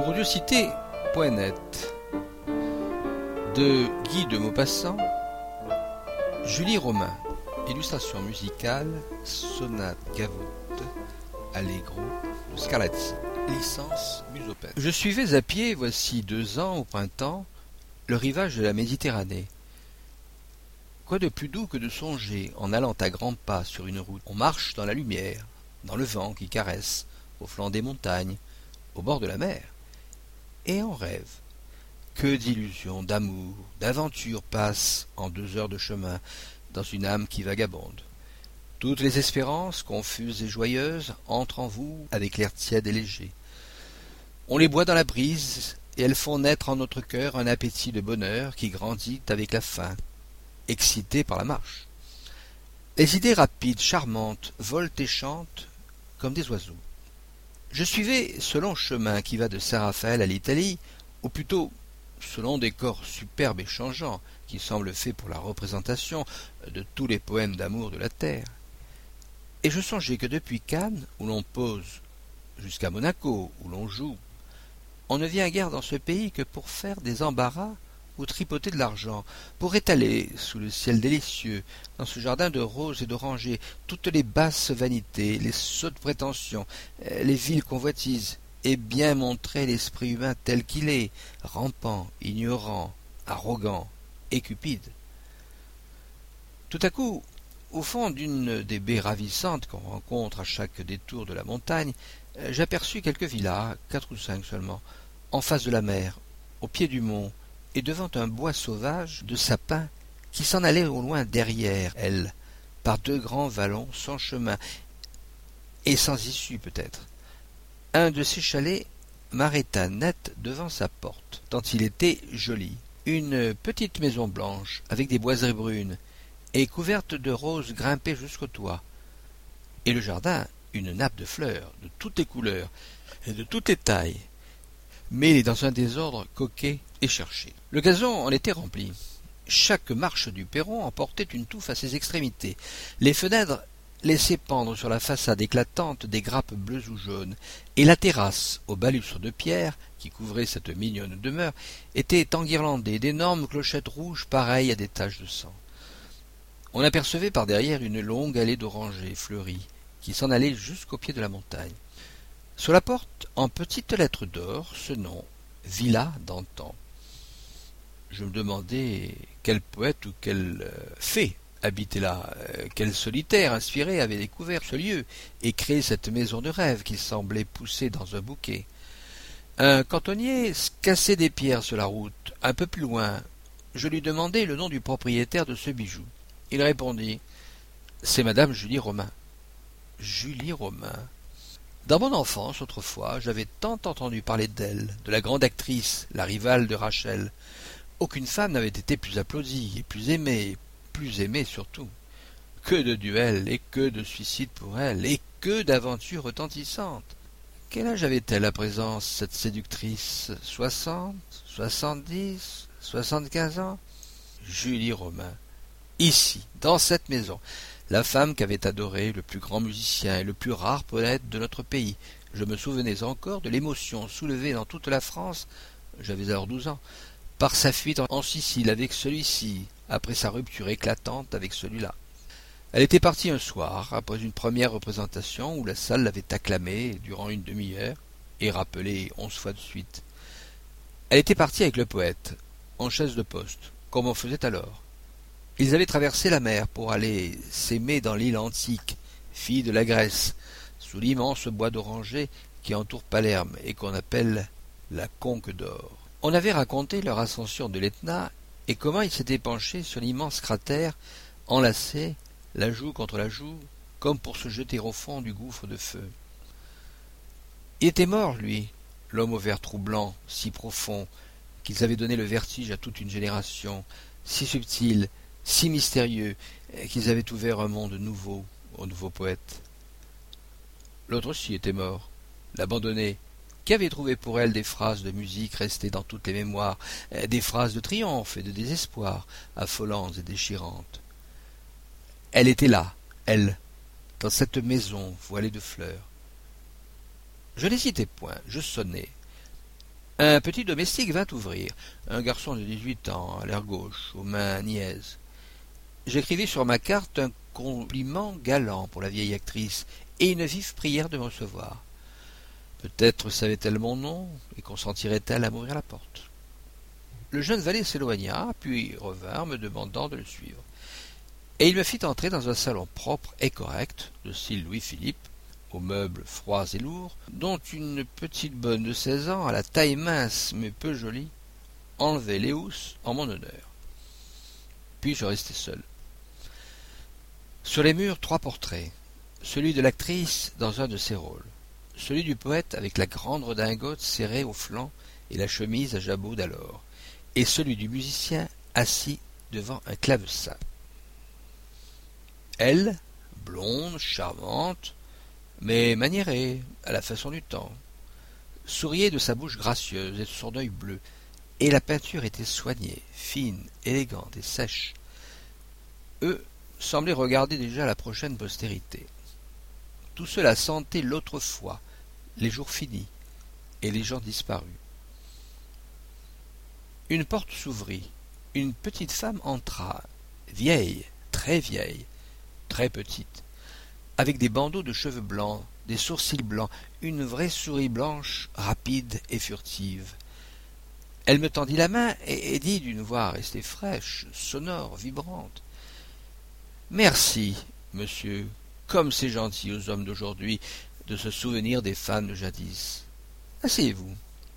Audiocité.net de Guy de Maupassant, Julie Romain. Illustration musicale, sonate gavotte, allegro de Scarlatti. Licence Musopen. Je suivais à pied, voici 2 ans, au printemps, le rivage de la Méditerranée. Quoi de plus doux que de songer, en allant à grands pas sur une route, on marche dans la lumière, dans le vent qui caresse, au flanc des montagnes, au bord de la mer, et on rêve. Que d'illusions, d'amour, d'aventures passent en 2 heures de chemin dans une âme qui vagabonde. Toutes les espérances, confuses et joyeuses, entrent en vous avec l'air tiède et léger. On les boit dans la brise, et elles font naître en notre cœur un appétit de bonheur qui grandit avec la faim, excité par la marche. Les idées rapides, charmantes, volent et chantent comme des oiseaux. Je suivais ce long chemin qui va de Saint-Raphaël à l'Italie, ou plutôt ce long décor superbe et changeant qui semble fait pour la représentation de tous les poèmes d'amour de la terre. Et je songeais que depuis Cannes, où l'on pose, jusqu'à Monaco, où l'on joue, on ne vient guère dans ce pays que pour faire des embarras ou tripoter de l'argent, pour étaler, sous le ciel délicieux, dans ce jardin de roses et d'orangers, toutes les basses vanités, les sottes prétentions, les viles convoitises, et bien montrer l'esprit humain tel qu'il est, rampant, ignorant, arrogant et cupide. Tout à coup, au fond d'une des baies ravissantes qu'on rencontre à chaque détour de la montagne, j'aperçus quelques villas, 4 ou 5 seulement, en face de la mer, au pied du mont, et devant un bois sauvage de sapins qui s'en allait au loin derrière elles, par 2 grands vallons sans chemin, et sans issue peut-être. Un de ces chalets m'arrêta net devant sa porte, tant il était joli. Une petite maison blanche, avec des boiseries brunes, et couverte de roses grimpées jusqu'au toit. Et le jardin, une nappe de fleurs, de toutes les couleurs, et de toutes les tailles, mêlées dans un désordre coquet et cherché. Le gazon en était rempli. Chaque marche du perron emportait une touffe à ses extrémités. Les fenêtres laissaient pendre sur la façade éclatante des grappes bleues ou jaunes, et la terrasse, aux balustres de pierre, qui couvrait cette mignonne demeure, était enguirlandée d'énormes clochettes rouges pareilles à des taches de sang. On apercevait par derrière une longue allée d'orangers fleuris, qui s'en allait jusqu'au pied de la montagne. Sur la porte, en petites lettres d'or, ce nom, Villa d'Antan. Je me demandais quel poète ou quel fée habitait là, quel solitaire inspiré avait découvert ce lieu et créé cette maison de rêve qui semblait pousser dans un bouquet. Un cantonnier cassait des pierres sur la route, un peu plus loin. Je lui demandai le nom du propriétaire de ce bijou. Il répondit « C'est Madame Julie Romain. » Julie Romain. Dans mon enfance, autrefois, j'avais tant entendu parler d'elle, de la grande actrice, la rivale de Rachel. Aucune femme n'avait été plus applaudie et plus aimée surtout. Que de duels et que de suicides pour elle, et que d'aventures retentissantes. Quel âge avait-elle à présent, cette séductrice? 60, 70, 75 ans? Julie Romain. Ici, dans cette maison, la femme qu'avait adorée le plus grand musicien et le plus rare poète de notre pays. Je me souvenais encore de l'émotion soulevée dans toute la France, j'avais alors 12 ans, par sa fuite en Sicile avec celui-ci, après sa rupture éclatante avec celui-là. Elle était partie un soir, après une première représentation où la salle l'avait acclamée durant une demi-heure, et rappelée 11 fois de suite. Elle était partie avec le poète, en chaise de poste, comme on faisait alors. Ils avaient traversé la mer pour aller s'aimer dans l'île antique, fille de la Grèce, sous l'immense bois d'orangers qui entoure Palerme et qu'on appelle la Conque d'Or. On avait raconté leur ascension de l'Etna et comment ils s'étaient penchés sur l'immense cratère, enlacés, la joue contre la joue, comme pour se jeter au fond du gouffre de feu. Il était mort, lui, l'homme au vert troublant, si profond, qu'ils avaient donné le vertige à toute une génération, si subtil, si mystérieux, qu'ils avaient ouvert un monde nouveau aux nouveaux poètes. L'autre aussi était mort, l'abandonné, qui avait trouvé pour elle des phrases de musique restées dans toutes les mémoires, des phrases de triomphe et de désespoir, affolantes et déchirantes. Elle était là, elle, dans cette maison voilée de fleurs. Je n'hésitai point, je sonnai. Un petit domestique vint ouvrir, un garçon de 18 ans, à l'air gauche, aux mains niaises. J'écrivis sur ma carte un compliment galant pour la vieille actrice et une vive prière de me recevoir. Peut-être savait-elle mon nom et consentirait-elle à m'ouvrir la porte. Le jeune valet s'éloigna, puis revint me demandant de le suivre. Et il me fit entrer dans un salon propre et correct, de style Louis-Philippe, aux meubles froids et lourds, dont une petite bonne de 16 ans, à la taille mince mais peu jolie, enlevait les housses en mon honneur. Puis je restai seul. Sur les murs, 3 portraits, celui de l'actrice dans un de ses rôles, celui du poète avec la grande redingote serrée au flanc et la chemise à jabot d'alors, et celui du musicien assis devant un clavecin. Elle, blonde, charmante, mais maniérée, à la façon du temps, souriait de sa bouche gracieuse et de son œil bleu, et la peinture était soignée, fine, élégante et sèche. Eux semblaient regarder déjà la prochaine postérité. Tout cela sentait l'autrefois, les jours finis, et les gens disparus. Une porte s'ouvrit, une petite femme entra, vieille, très petite, avec des bandeaux de cheveux blancs, des sourcils blancs, une vraie souris blanche, rapide et furtive. Elle me tendit la main et dit d'une voix restée fraîche, sonore, vibrante. « Merci, monsieur, comme c'est gentil aux hommes d'aujourd'hui de se souvenir des femmes de jadis. Asseyez-vous. »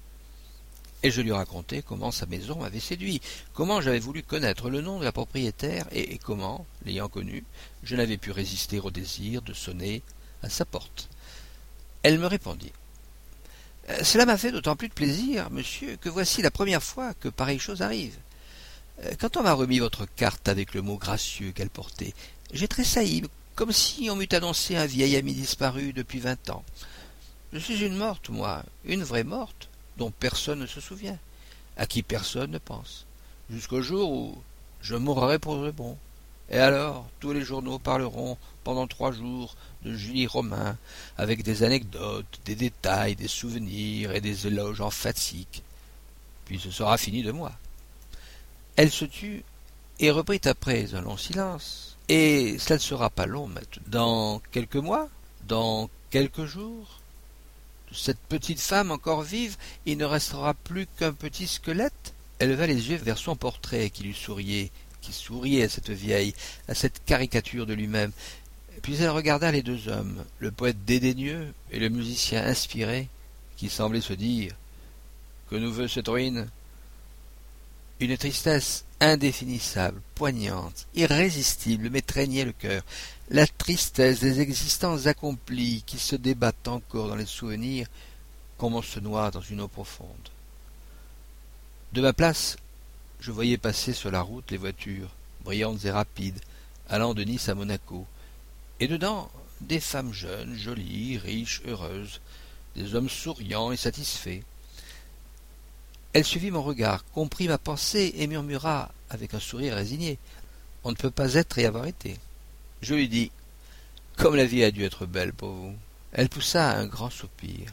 Et je lui racontai comment sa maison m'avait séduit, comment j'avais voulu connaître le nom de la propriétaire et comment, l'ayant connue, je n'avais pu résister au désir de sonner à sa porte. Elle me répondit. « Cela m'a fait d'autant plus de plaisir, monsieur, que voici la première fois que pareille chose arrive. Quand on m'a remis votre carte avec le mot gracieux qu'elle portait, j'ai tressailli, comme si on m'eût annoncé un vieil ami disparu depuis 20 ans. Je suis une morte, moi, une vraie morte, dont personne ne se souvient, à qui personne ne pense, jusqu'au jour où je mourrai pour de bon. Et alors, tous les journaux parleront pendant 3 jours de Julie Romain, avec des anecdotes, des détails, des souvenirs et des éloges emphatiques. Puis ce sera fini de moi. » Elle se tut et reprit après un long silence. « Et cela ne sera pas long maintenant. Dans quelques mois, dans quelques jours, de cette petite femme encore vive, il ne restera plus qu'un petit squelette. » Elle leva les yeux vers son portrait qui lui souriait, qui souriait à cette vieille, à cette caricature de lui-même. Puis elle regarda les 2 hommes, le poète dédaigneux et le musicien inspiré, qui semblait se dire « Que nous veut cette ruine ?» Une tristesse indéfinissable, poignante, irrésistible m'étreignait le cœur, la tristesse des existences accomplies qui se débattent encore dans les souvenirs comme on se noie dans une eau profonde. De ma place, je voyais passer sur la route les voitures, brillantes et rapides, allant de Nice à Monaco, et dedans des femmes jeunes, jolies, riches, heureuses, des hommes souriants et satisfaits. Elle suivit mon regard, comprit ma pensée et murmura avec un sourire résigné. « On ne peut pas être et avoir été. » Je lui dis « Comme la vie a dû être belle pour vous. » Elle poussa un grand soupir.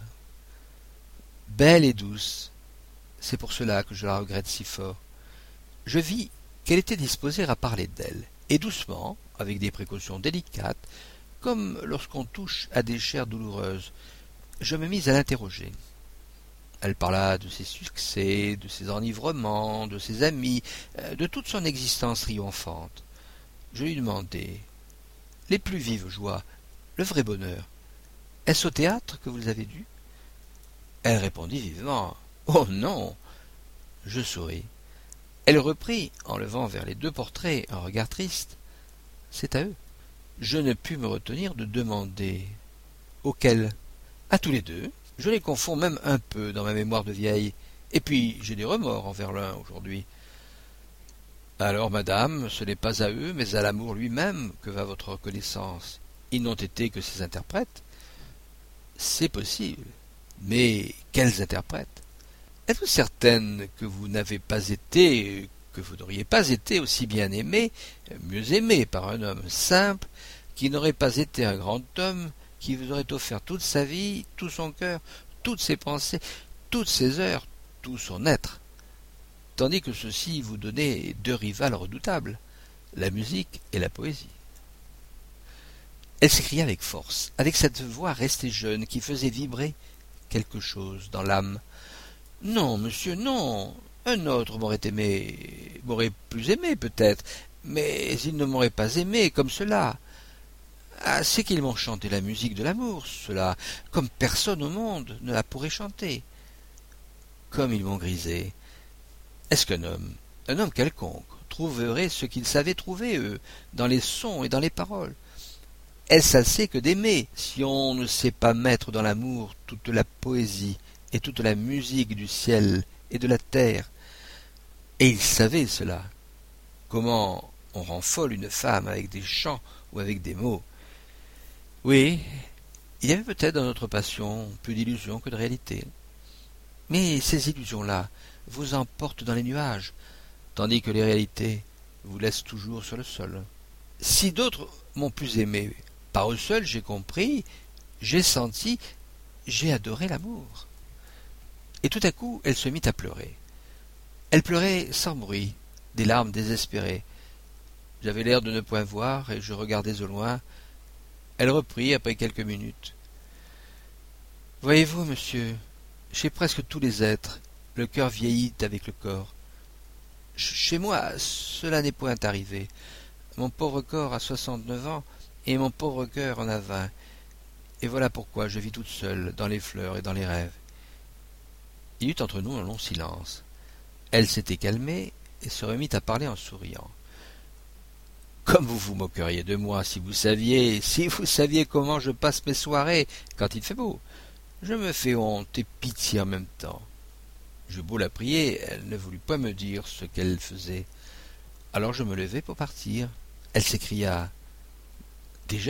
« Belle et douce. C'est pour cela que je la regrette si fort. » Je vis qu'elle était disposée à parler d'elle, et doucement, avec des précautions délicates, comme lorsqu'on touche à des chairs douloureuses, je me mis à l'interroger. Elle parla de ses succès, de ses enivrements, de ses amis, de toute son existence triomphante. Je lui demandai « Les plus vives joies, le vrai bonheur, est-ce au théâtre que vous les avez dues ?» Elle répondit vivement « Oh non !» Je souris. Elle reprit, en levant vers les 2 portraits un regard triste. « C'est à eux. » Je ne pus me retenir de demander « Auxquels ?»« À tous les 2. Je les confonds même un peu dans ma mémoire de vieille, et puis j'ai des remords envers l'un aujourd'hui. » « Alors, madame, ce n'est pas à eux, mais à l'amour lui-même que va votre reconnaissance. Ils n'ont été que ses interprètes. »« C'est possible. Mais quels interprètes ? Êtes-vous certaine que vous n'avez pas été, que vous n'auriez pas été aussi bien aimé, mieux aimé par un homme simple, qui n'aurait pas été un grand homme, qui vous aurait offert toute sa vie, tout son cœur, toutes ses pensées, toutes ses heures, tout son être, tandis que ceci vous donnait deux rivales redoutables, la musique et la poésie. Elle s'écria avec force, avec cette voix restée jeune qui faisait vibrer quelque chose dans l'âme. « Non, monsieur, non. Un autre m'aurait plus aimé peut-être, mais il ne m'aurait pas aimé comme cela. Ah, c'est qu'ils m'ont chanté la musique de l'amour, cela, comme personne au monde ne la pourrait chanter. Comme ils m'ont grisé. Est-ce qu'un homme quelconque, trouverait ce qu'ils savaient trouver, eux, dans les sons et dans les paroles? Est-ce assez que d'aimer, si on ne sait pas mettre dans l'amour toute la poésie et toute la musique du ciel et de la terre? Et ils savaient cela. Comment on rend folle une femme avec des chants ou avec des mots? Oui, il y avait peut-être dans notre passion plus d'illusions que de réalité. Mais ces illusions-là vous emportent dans les nuages, tandis que les réalités vous laissent toujours sur le sol. Si d'autres m'ont plus aimé, par eux seuls j'ai compris, j'ai senti, j'ai adoré l'amour. Et tout à coup, elle se mit à pleurer. Elle pleurait sans bruit, des larmes désespérées. J'avais l'air de ne point voir, et je regardais au loin. Elle reprit après quelques minutes. « Voyez-vous, monsieur, chez presque tous les êtres, le cœur vieillit avec le corps. Chez moi, cela n'est point arrivé. Mon pauvre corps a 69 ans, et mon pauvre cœur en a 20. Et voilà pourquoi je vis toute seule, dans les fleurs et dans les rêves. » Il y eut entre nous un long silence. Elle s'était calmée et se remit à parler en souriant. « Comme vous vous moqueriez de moi si vous saviez comment je passe mes soirées quand il fait beau. Je me fais honte et pitié en même temps. » J'eus beau la prier, elle ne voulut pas me dire ce qu'elle faisait. Alors je me levai pour partir. Elle s'écria « Déjà ?»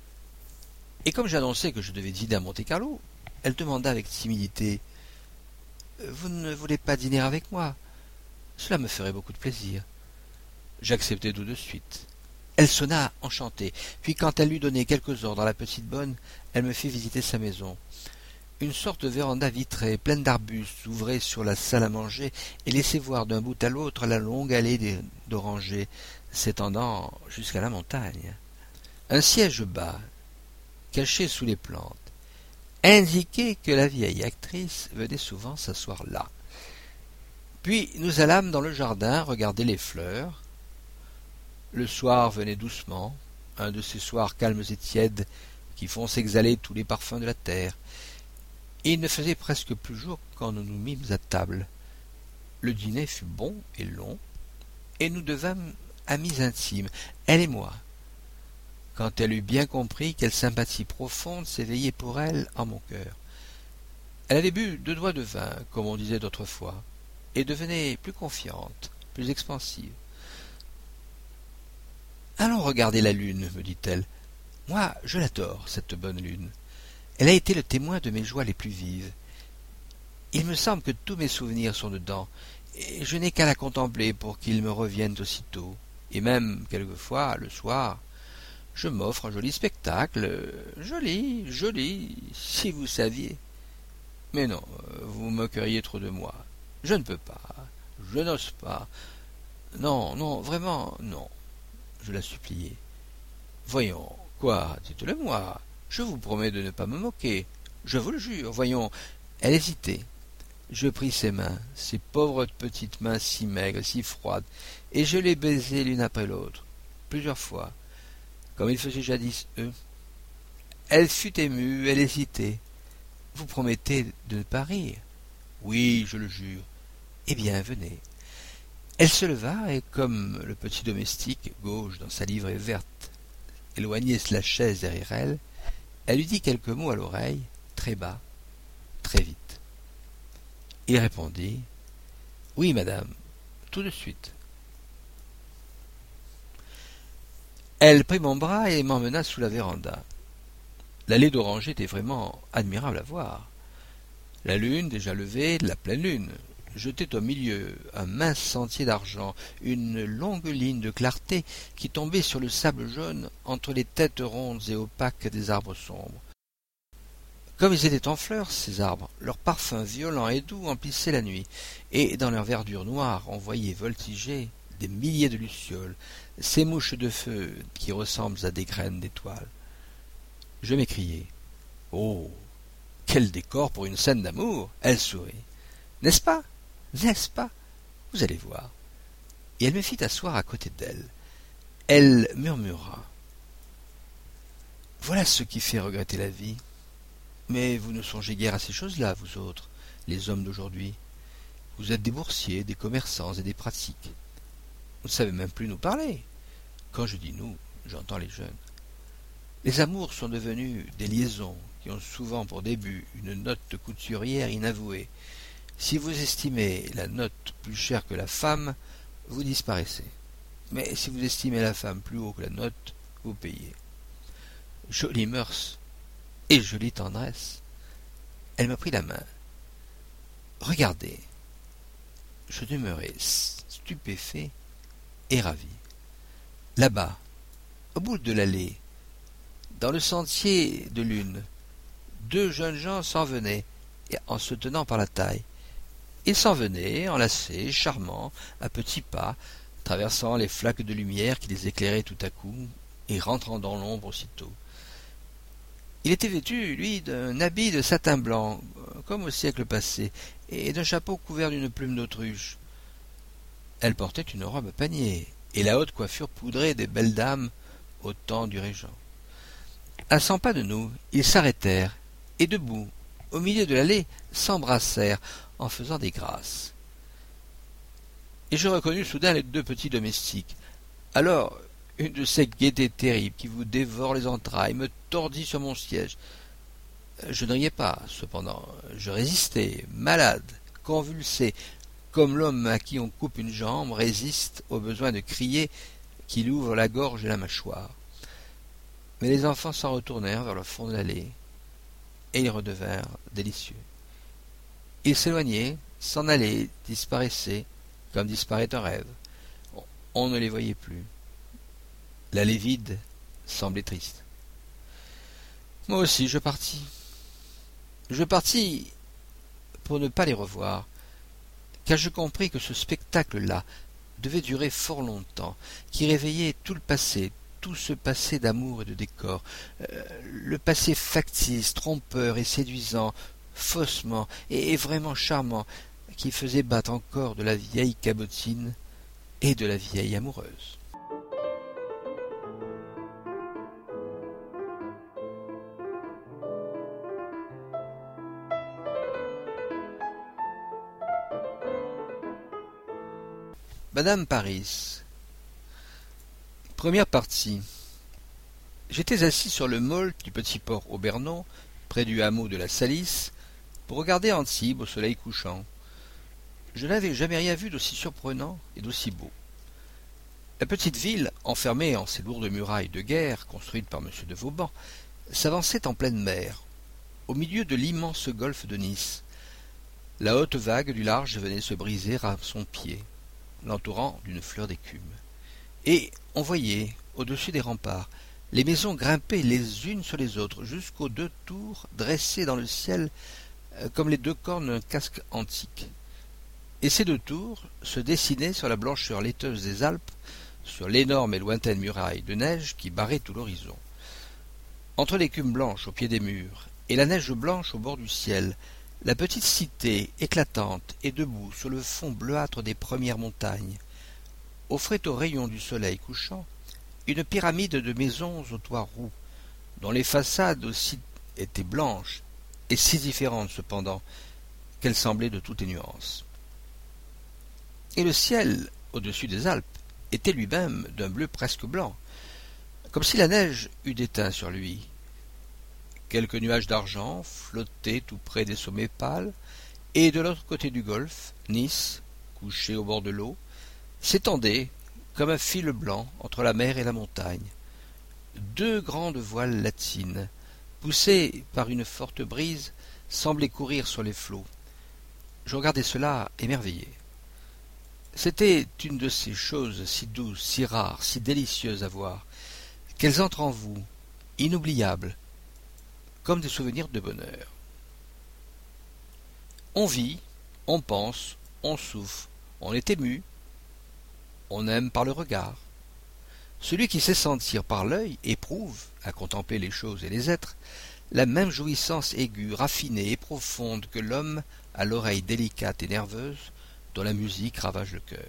Et comme j'annonçais que je devais dîner à Monte-Carlo, elle demanda avec timidité « Vous ne voulez pas dîner avec moi? Cela me ferait beaucoup de plaisir. » J'acceptai tout de suite. Elle sonna enchantée, puis quand elle lui donnait quelques ordres à la petite bonne, elle me fit visiter sa maison. Une sorte de véranda vitrée, pleine d'arbustes, s'ouvrait sur la salle à manger et laissait voir d'un bout à l'autre la longue allée d'orangers s'étendant jusqu'à la montagne. Un siège bas, caché sous les plantes, indiquait que la vieille actrice venait souvent s'asseoir là. Puis nous allâmes dans le jardin regarder les fleurs. Le soir venait doucement, un de ces soirs calmes et tièdes qui font s'exhaler tous les parfums de la terre. Et il ne faisait presque plus jour quand nous nous mîmes à table. Le dîner fut bon et long, et nous devînmes amis intimes, elle et moi. Quand elle eut bien compris quelle sympathie profonde s'éveillait pour elle en mon cœur. Elle avait bu 2 doigts de vin, comme on disait d'autrefois, et devenait plus confiante, plus expansive. « Allons regarder la lune, me dit-elle. Moi, je l'adore, cette bonne lune. Elle a été le témoin de mes joies les plus vives. Il me semble que tous mes souvenirs sont dedans, et je n'ai qu'à la contempler pour qu'ils me reviennent aussitôt. Et même, quelquefois, le soir, je m'offre un joli spectacle, joli, si vous saviez. Mais non, vous moqueriez trop de moi. Je ne peux pas, je n'ose pas. Non, vraiment, non. » Je la suppliai. « Voyons, quoi, dites-le-moi. Je vous promets de ne pas me moquer. Je vous le jure, voyons. » Elle hésitait. Je pris ses mains, ses pauvres petites mains si maigres, si froides, et je les baisai l'une après l'autre, plusieurs fois, comme ils faisaient jadis eux. Elle fut émue, elle hésitait. « Vous promettez de ne pas rire? »« Oui, je le jure. »« Eh bien, venez. » Elle se leva, et comme le petit domestique, gauche dans sa livrée verte, éloignait la chaise derrière elle, elle lui dit quelques mots à l'oreille, très bas, très vite. Il répondit « Oui, madame, tout de suite. » Elle prit mon bras et m'emmena sous la véranda. L'allée d'orangers était vraiment admirable à voir. La lune, déjà levée, la pleine lune, jetait au milieu un mince sentier d'argent, une longue ligne de clarté qui tombait sur le sable jaune entre les têtes rondes et opaques des arbres sombres. Comme ils étaient en fleurs, ces arbres, leur parfum violent et doux emplissait la nuit, et dans leur verdure noire on voyait voltiger des milliers de lucioles, ces mouches de feu qui ressemblent à des graines d'étoiles. Je m'écriai: « Oh, quel décor pour une scène d'amour !» Elle sourit. « N'est-ce pas? N'est-ce pas? Vous allez voir. » Et elle me fit asseoir à côté d'elle. Elle murmura: « Voilà ce qui fait regretter la vie. Mais vous ne songez guère à ces choses-là, vous autres, les hommes d'aujourd'hui. Vous êtes des boursiers, des commerçants et des pratiques. Vous ne savez même plus nous parler. Quand je dis nous, j'entends les jeunes. Les amours sont devenus des liaisons qui ont souvent pour début une note couturière inavouée. Si vous estimez la note plus chère que la femme, vous disparaissez. Mais si vous estimez la femme plus haut que la note, vous payez. Jolies mœurs et jolie tendresse. » Elle me prit la main. « Regardez. » Je demeurai stupéfait et ravi. Là-bas, au bout de l'allée, dans le sentier de lune, deux jeunes gens s'en venaient, en se tenant par la taille. Ils s'en venaient, enlacés, charmants, à petits pas, traversant les flaques de lumière qui les éclairaient tout à coup, et rentrant dans l'ombre aussitôt. Il était vêtu, lui, d'un habit de satin blanc, comme au siècle passé, et d'un chapeau couvert d'une plume d'autruche. Elle portait une robe à panier, et la haute coiffure poudrée des belles dames au temps du régent. À 100 pas de nous, ils s'arrêtèrent, et debout, au milieu de l'allée, s'embrassèrent en faisant des grâces. Et je reconnus soudain les deux petits domestiques. Alors, une de ces gaietés terribles qui vous dévorent les entrailles me tordit sur mon siège. Je ne riais pas, cependant. Je résistais, malade, convulsé, comme l'homme à qui on coupe une jambe résiste au besoin de crier qu'il ouvre la gorge et la mâchoire. Mais les enfants s'en retournèrent vers le fond de l'allée, et ils redevinrent délicieux. Ils s'éloignaient, s'en allaient, disparaissaient, comme disparaît un rêve. On ne les voyait plus. L'allée vide semblait triste. Moi aussi, je partis. Je partis pour ne pas les revoir, car je compris que ce spectacle-là devait durer fort longtemps, qui réveillait tout le passé, tout ce passé d'amour et de décor, le passé factice, trompeur et séduisant, faussement et vraiment charmant, qui faisait battre encore de la vieille cabotine et de la vieille amoureuse. Madame Paris. Première partie. J'étais assis sur le môle du petit port Aubernon, près du hameau de la Salisse, pour regarder Antibes au soleil couchant. Je n'avais jamais rien vu d'aussi surprenant et d'aussi beau. La petite ville, enfermée en ses lourdes murailles de guerre, construites par M. de Vauban, s'avançait en pleine mer, au milieu de l'immense golfe de Nice. La haute vague du large venait se briser à son pied, l'entourant d'une fleur d'écume. Et on voyait, au-dessus des remparts, les maisons grimper les unes sur les autres, jusqu'aux deux tours dressées dans le ciel comme les deux cornes d'un casque antique. Et ces deux tours se dessinaient sur la blancheur laiteuse des Alpes, sur l'énorme et lointaine muraille de neige qui barrait tout l'horizon. Entre l'écume blanche au pied des murs et la neige blanche au bord du ciel, la petite cité, éclatante et debout sur le fond bleuâtre des premières montagnes, offrait aux rayons du soleil couchant une pyramide de maisons aux toits roux, dont les façades aussi étaient blanches, et si différentes cependant, qu'elles semblaient de toutes les nuances. Et le ciel, au-dessus des Alpes, était lui-même d'un bleu presque blanc, comme si la neige eût déteint sur lui. Quelques nuages d'argent flottaient tout près des sommets pâles, et de l'autre côté du golfe, Nice, couchée au bord de l'eau, s'étendait comme un fil blanc entre la mer et la montagne. Deux grandes voiles latines, poussées par une forte brise, semblaient courir sur les flots. Je regardais cela émerveillé. C'était une de ces choses si douces, si rares, si délicieuses à voir, qu'elles entrent en vous, inoubliables, comme des souvenirs de bonheur. On vit, on pense, on souffre, on est ému, on aime par le regard. Celui qui sait sentir par l'œil éprouve, à contempler les choses et les êtres, la même jouissance aiguë, raffinée et profonde que l'homme à l'oreille délicate et nerveuse dont la musique ravage le cœur.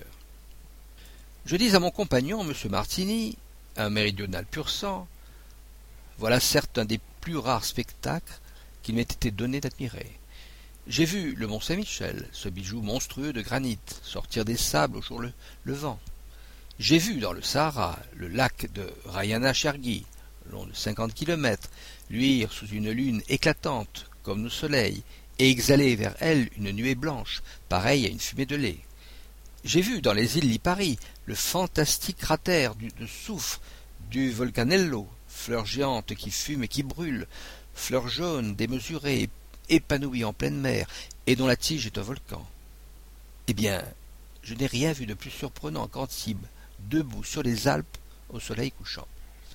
Je dis à mon compagnon, M. Martini, un méridional pur sang, voilà certes un des plus rares spectacles qu'il m'ait été donné d'admirer. J'ai vu le mont Saint-Michel, ce bijou monstrueux de granit, sortir des sables au jour levant. J'ai vu dans le Sahara le lac de Rayana Chergui, long de 50 kilomètres, luire sous une lune éclatante comme nos soleils, et exhaler vers elle une nuée blanche, pareille à une fumée de lait. J'ai vu dans les îles Lipari le fantastique cratère de soufre du Volcanello, fleur géante qui fume et qui brûle, fleur jaune démesurée, épanouie en pleine mer, et dont la tige est un volcan. Eh bien, je n'ai rien vu de plus surprenant qu'Antibes, debout sur les Alpes au soleil couchant.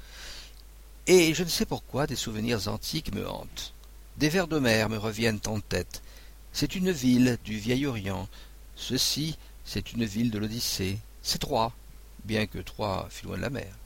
Et je ne sais pourquoi des souvenirs antiques me hantent. Des vers d'Homère me reviennent en tête. C'est une ville du vieil Orient. Ceci, c'est une ville de l'Odyssée. C'est Troie, bien que Troie fût loin de la mer.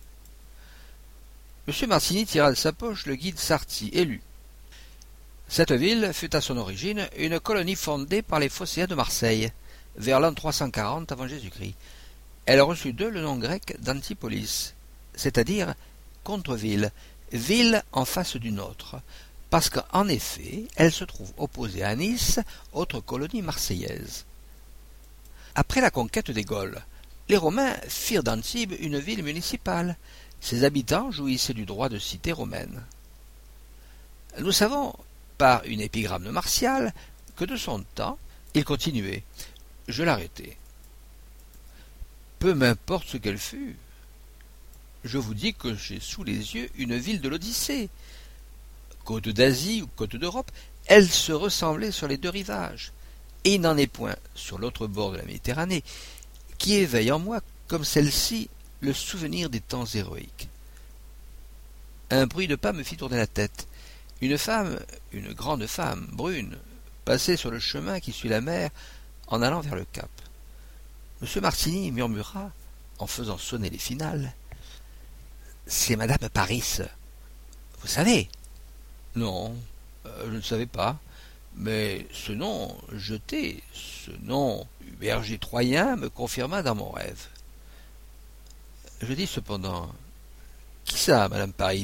M. Martini tira de sa poche le guide Sarti et lut. Cette ville fut à son origine une colonie fondée par les Phocéens de Marseille, vers l'an 340 avant Jésus-Christ. Elle reçut d'eux le nom grec d'Antipolis, c'est-à-dire contre-ville, ville en face d'une autre, parce qu'en effet, elle se trouve opposée à Nice, autre colonie marseillaise. Après la conquête des Gaules, les Romains firent d'Antibes une ville municipale. Ses habitants jouissaient du droit de cité romaine. Nous savons, par une épigramme de Martial, que de son temps, il continuait. Je l'arrêtai. Peu m'importe ce qu'elle fut. Je vous dis que j'ai sous les yeux une ville de l'Odyssée. Côte d'Asie ou côte d'Europe, elle se ressemblait sur les deux rivages. Et il n'en est point, sur l'autre bord de la Méditerranée, qui éveille en moi, comme celle-ci, le souvenir des temps héroïques. Un bruit de pas me fit tourner la tête. Une femme, une grande femme, brune, passait sur le chemin qui suit la mer en allant vers le cap. M. Martini murmura, en faisant sonner les finales, « C'est Madame Paris. Vous savez ?» « Non, je ne savais pas, mais ce nom jeté, ce nom berger troyen me confirma dans mon rêve. » Je dis cependant, « Qui ça, Madame Paris ?»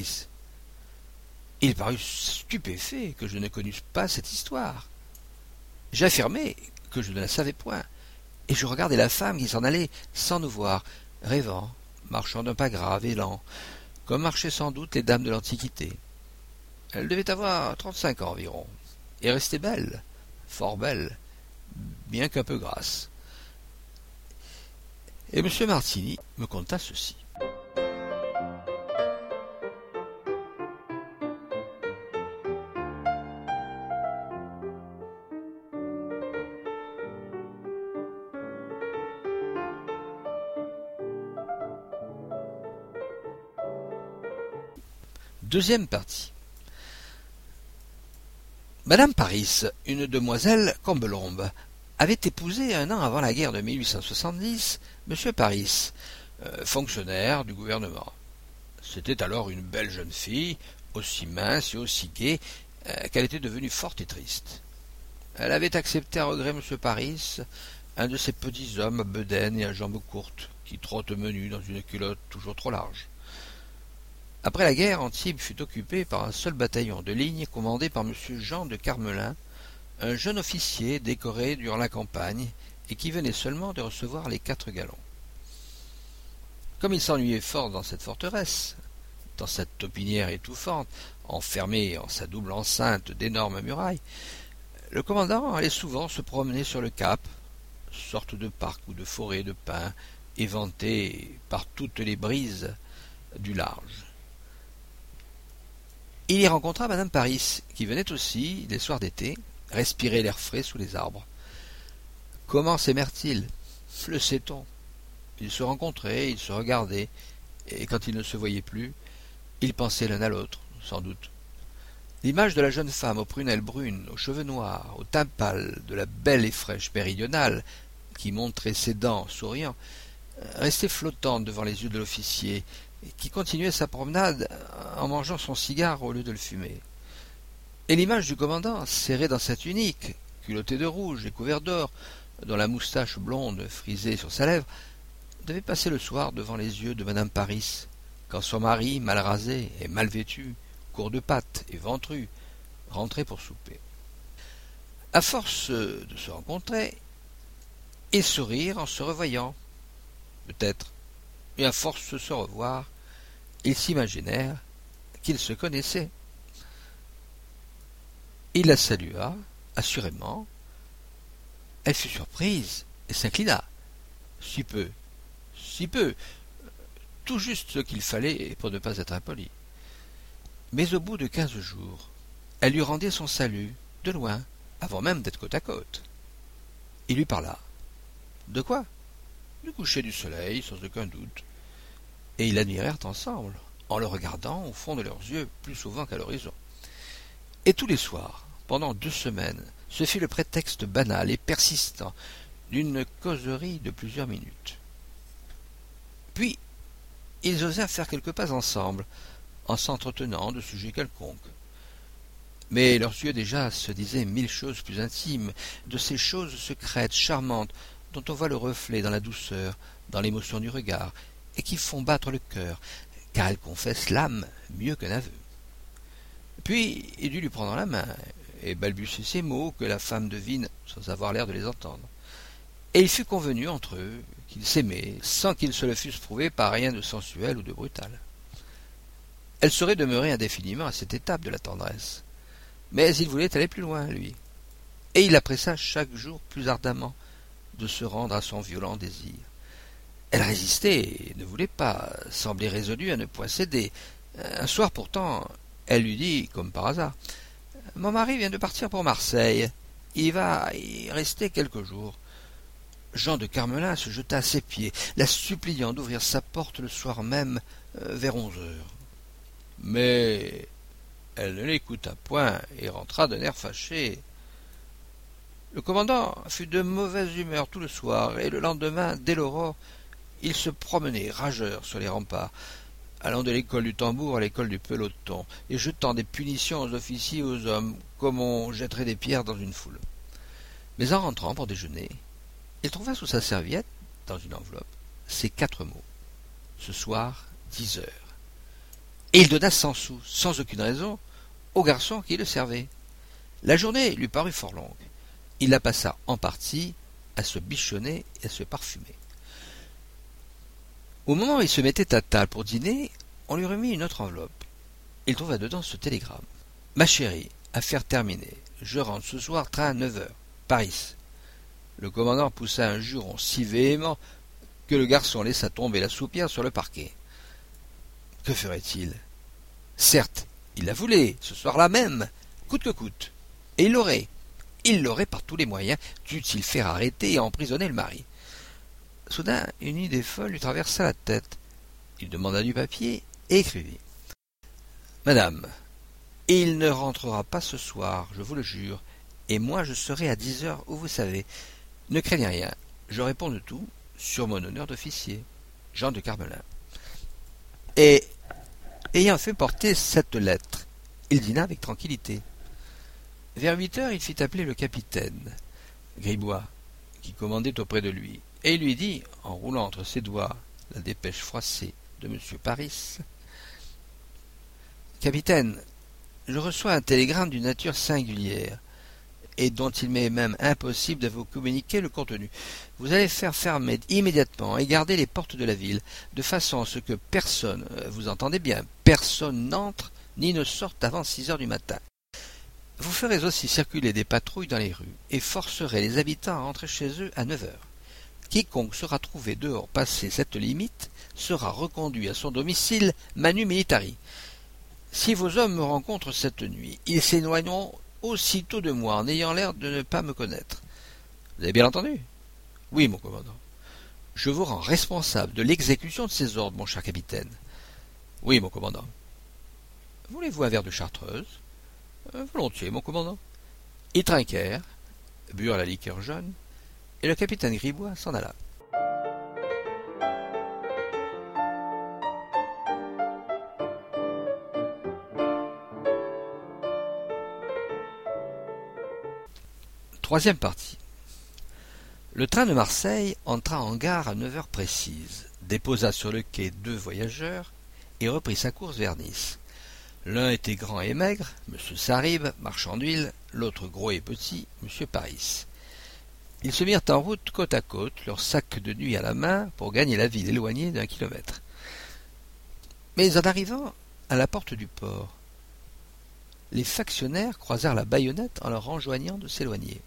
Il parut stupéfait que je ne connusse pas cette histoire. J'affirmai que je ne la savais point, et je regardai la femme qui s'en allait sans nous voir, rêvant, marchant d'un pas grave et lent, comme marchaient sans doute les dames de l'Antiquité. Elle devait avoir 35 ans environ, et restait belle, fort belle, bien qu'un peu grasse. Et M. Martini me conta ceci. Deuxième partie. Madame Paris, une demoiselle Combelombe, avait épousé un an avant la guerre de 1870 M. Paris, fonctionnaire du gouvernement. C'était alors une belle jeune fille, aussi mince et aussi gaie qu'elle était devenue forte et triste. Elle avait accepté à regret M. Paris, un de ces petits hommes à bedaine et à jambes courtes, qui trottent menus dans une culotte toujours trop large. Après la guerre, Antibes fut occupée par un seul bataillon de ligne commandé par M. Jean de Carmelin, un jeune officier décoré durant la campagne et qui venait seulement de recevoir les 4 galons. Comme il s'ennuyait fort dans cette forteresse, dans cette taupinière étouffante, enfermée en sa double enceinte d'énormes murailles, le commandant allait souvent se promener sur le cap, sorte de parc ou de forêt de pins éventé par toutes les brises du large. Il y rencontra Madame Paris, qui venait aussi, les soirs d'été, respirer l'air frais sous les arbres. Comment s'aimèrent-ils? Le sait-on. Ils se rencontraient, ils se regardaient, et quand ils ne se voyaient plus, ils pensaient l'un à l'autre, sans doute. L'image de la jeune femme aux prunelles brunes, aux cheveux noirs, au teint pâle, de la belle et fraîche méridionale, qui montrait ses dents, souriant, restait flottante devant les yeux de l'officier, qui continuait sa promenade en mangeant son cigare au lieu de le fumer. Et l'image du commandant, serré dans sa tunique, culotté de rouge et couvert d'or, dont la moustache blonde frisée sur sa lèvre, devait passer le soir devant les yeux de madame Paris, quand son mari, mal rasé et mal vêtu, court de pattes et ventru, rentrait pour souper. À force de se rencontrer et sourire en se revoyant, peut-être, et à force de se revoir, ils s'imaginèrent qu'ils se connaissaient. Il la salua, assurément. Elle fut surprise et s'inclina. Si peu, tout juste ce qu'il fallait pour ne pas être impoli. Mais au bout de 15 jours, elle lui rendit son salut, de loin, avant même d'être côte à côte. Il lui parla. De quoi? Du coucher du soleil, sans aucun doute. Et ils l'admirèrent ensemble, en le regardant au fond de leurs yeux plus souvent qu'à l'horizon. Et tous les soirs, pendant 2 semaines, ce fut le prétexte banal et persistant d'une causerie de plusieurs minutes. Puis, ils osèrent faire quelques pas ensemble, en s'entretenant de sujets quelconques. Mais leurs yeux déjà se disaient 1000 choses plus intimes, de ces choses secrètes, charmantes, dont on voit le reflet dans la douceur, dans l'émotion du regard, et qui font battre le cœur, car elles confessent l'âme mieux qu'un aveu. Puis il dut lui prendre la main, et balbutier ces mots que la femme devine sans avoir l'air de les entendre. Et il fut convenu entre eux qu'ils s'aimaient, sans qu'ils se le fussent prouvé par rien de sensuel ou de brutal. Elle serait demeurée indéfiniment à cette étape de la tendresse. Mais il voulait aller plus loin, lui. Et il la pressa chaque jour plus ardemment de se rendre à son violent désir. Elle résistait et ne voulait pas, semblait résolue à ne point céder. Un soir pourtant, elle lui dit, comme par hasard, « Mon mari vient de partir pour Marseille. Il va y rester quelques jours. » Jean de Carmelin se jeta à ses pieds, la suppliant d'ouvrir sa porte le soir même, vers 11 heures. Mais elle ne l'écouta point et rentra d'un air fâché. Le commandant fut de mauvaise humeur tout le soir, et le lendemain, dès l'aurore, il se promenait rageur sur les remparts, allant de l'école du tambour à l'école du peloton, et jetant des punitions aux officiers et aux hommes, comme on jetterait des pierres dans une foule. Mais en rentrant pour déjeuner, il trouva sous sa serviette, dans une enveloppe, ces 4 mots. Ce soir, 10 heures. Et il donna 100 sous, sans aucune raison, au garçon qui le servait. La journée lui parut fort longue. Il la passa en partie à se bichonner et à se parfumer. Au moment où il se mettait à table pour dîner, on lui remit une autre enveloppe. Il trouva dedans ce télégramme. « Ma chérie, affaire terminée. Je rentre ce soir, train à 9 heures. Paris. » Le commandant poussa un juron si véhément que le garçon laissa tomber la soupière sur le parquet. Que ferait-il? Certes, il la voulait, ce soir-là même, coûte que coûte. Et il l'aurait par tous les moyens, dût-il faire arrêter et emprisonner le mari. Soudain, une idée folle lui traversa la tête. Il demanda du papier et écrivit. « Madame, il ne rentrera pas ce soir, je vous le jure, et moi je serai à 10 heures où vous savez. Ne craignez rien, je réponds de tout, sur mon honneur d'officier. Jean de Carmelin. » Et, ayant fait porter cette lettre, il dîna avec tranquillité. Vers 8 heures, il fit appeler le capitaine, Gribois, qui commandait auprès de lui, et il lui dit, en roulant entre ses doigts la dépêche froissée de M. Paris, « Capitaine, je reçois un télégramme d'une nature singulière, et dont il m'est même impossible de vous communiquer le contenu. Vous allez faire fermer immédiatement et garder les portes de la ville, de façon à ce que personne, vous entendez bien, personne n'entre ni ne sorte avant 6 heures du matin. Vous ferez aussi circuler des patrouilles dans les rues et forcerez les habitants à rentrer chez eux à 9 heures. Quiconque sera trouvé dehors passé cette limite sera reconduit à son domicile manu militari. Si vos hommes me rencontrent cette nuit, ils s'éloigneront aussitôt de moi en ayant l'air de ne pas me connaître. Vous avez bien entendu? Oui, mon commandant. Je vous rends responsable de l'exécution de ces ordres, mon cher capitaine. Oui, mon commandant. Voulez-vous un verre de chartreuse? Volontiers, mon commandant. Ils trinquèrent, burent la liqueur jaune, et le capitaine Gribois s'en alla. Troisième partie. Le train de Marseille entra en gare à 9 heures précises, déposa sur le quai 2 voyageurs et reprit sa course vers Nice. L'un était grand et maigre, M. Sarrib, marchand d'huile, l'autre gros et petit, M. Paris. Ils se mirent en route côte à côte, leurs sacs de nuit à la main, pour gagner la ville éloignée d'1 kilomètre. Mais en arrivant à la porte du port, les factionnaires croisèrent la baïonnette en leur enjoignant de s'éloigner.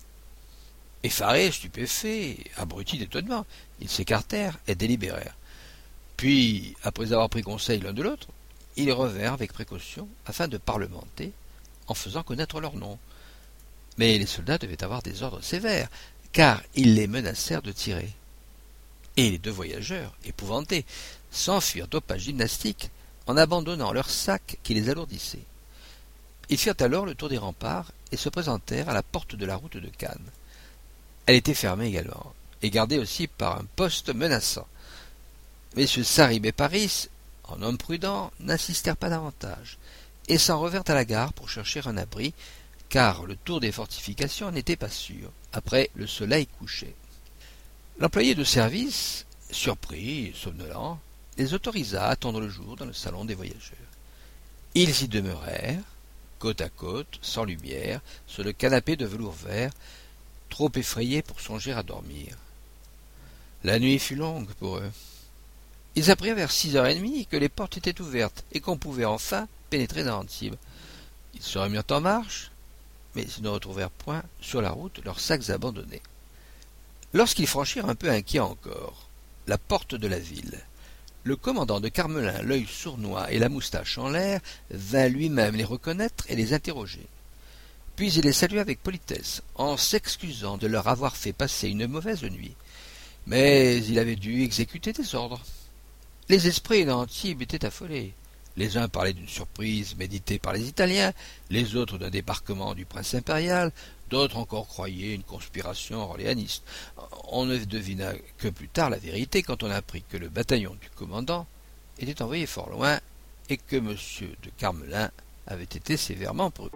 Effarés, stupéfaits, abrutis d'étonnement, ils s'écartèrent et délibérèrent. Puis, après avoir pris conseil l'un de l'autre, ils revinrent avec précaution afin de parlementer en faisant connaître leur nom. Mais les soldats devaient avoir des ordres sévères, car ils les menacèrent de tirer. Et les 2 voyageurs, épouvantés, s'enfuirent au pas gymnastique en abandonnant leurs sacs qui les alourdissaient. Ils firent alors le tour des remparts et se présentèrent à la porte de la route de Cannes. Elle était fermée également, et gardée aussi par un poste menaçant. Messieurs Sarrib et Paris, en hommes prudents, n'insistèrent pas davantage, et s'en revinrent à la gare pour chercher un abri, car le tour des fortifications n'était pas sûr, après le soleil couché. L'employé de service, surpris et somnolent, les autorisa à attendre le jour dans le salon des voyageurs. Ils y demeurèrent, côte à côte, sans lumière, sur le canapé de velours vert, trop effrayés pour songer à dormir. La nuit fut longue pour eux. Ils apprirent vers 6h30 que les portes étaient ouvertes et qu'on pouvait enfin pénétrer dans Antibes. Ils se remirent en marche, mais ils ne retrouvèrent point sur la route leurs sacs abandonnés. Lorsqu'ils franchirent un peu inquiets encore la porte de la ville, le commandant de Carmelin, l'œil sournois et la moustache en l'air, vint lui-même les reconnaître et les interroger. Puis il les salua avec politesse, en s'excusant de leur avoir fait passer une mauvaise nuit. Mais il avait dû exécuter des ordres. Les esprits d'Antibes étaient affolés. Les uns parlaient d'une surprise méditée par les Italiens, les autres d'un débarquement du prince impérial, d'autres encore croyaient une conspiration orléaniste. On ne devina que plus tard la vérité quand on apprit que le bataillon du commandant était envoyé fort loin et que M. de Carmelin avait été sévèrement brûlé.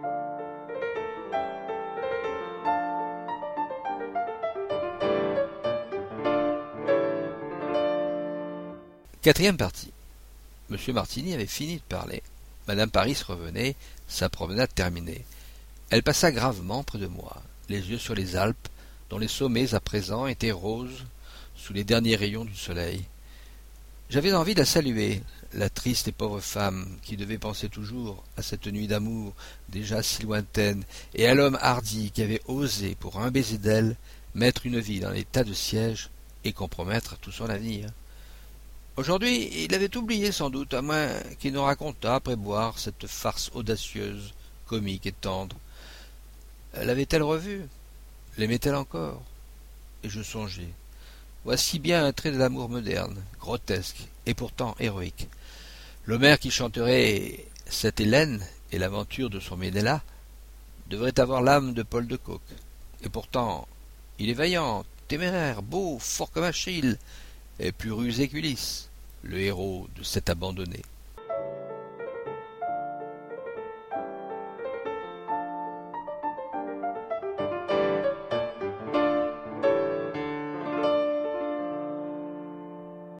Quatrième partie. M. Martini avait fini de parler. Madame Paris revenait, sa promenade terminée. Elle passa gravement près de moi, les yeux sur les Alpes, dont les sommets à présent étaient roses sous les derniers rayons du soleil. J'avais envie de la saluer, la triste et pauvre femme qui devait penser toujours à cette nuit d'amour déjà si lointaine, et à l'homme hardi qui avait osé, pour un baiser d'elle, mettre une vie dans l'état de siège et compromettre tout son avenir. Aujourd'hui, il avait oublié sans doute, à moins qu'il ne racontât après boire cette farce audacieuse, comique et tendre. L'avait-elle revue? L'aimait-elle encore? Et je songeais. Voici bien un trait de l'amour moderne, grotesque et pourtant héroïque. L'Homère qui chanterait cette Hélène et l'aventure de son Ménélas devrait avoir l'âme de Paul de Kock. Et pourtant, il est vaillant, téméraire, beau, fort comme Achille, et plus rusé qu'Ulysse, le héros de cet abandonné.